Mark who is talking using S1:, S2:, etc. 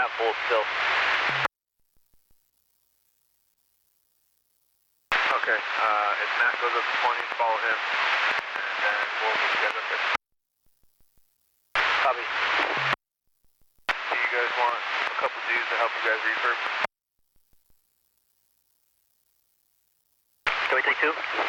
S1: have both still.
S2: Okay, if Matt goes up to 20, follow him, and then we'll meet you guys up there.
S1: Copy.
S2: Do you guys want a couple dudes to help you guys refurb?
S1: Can we take two?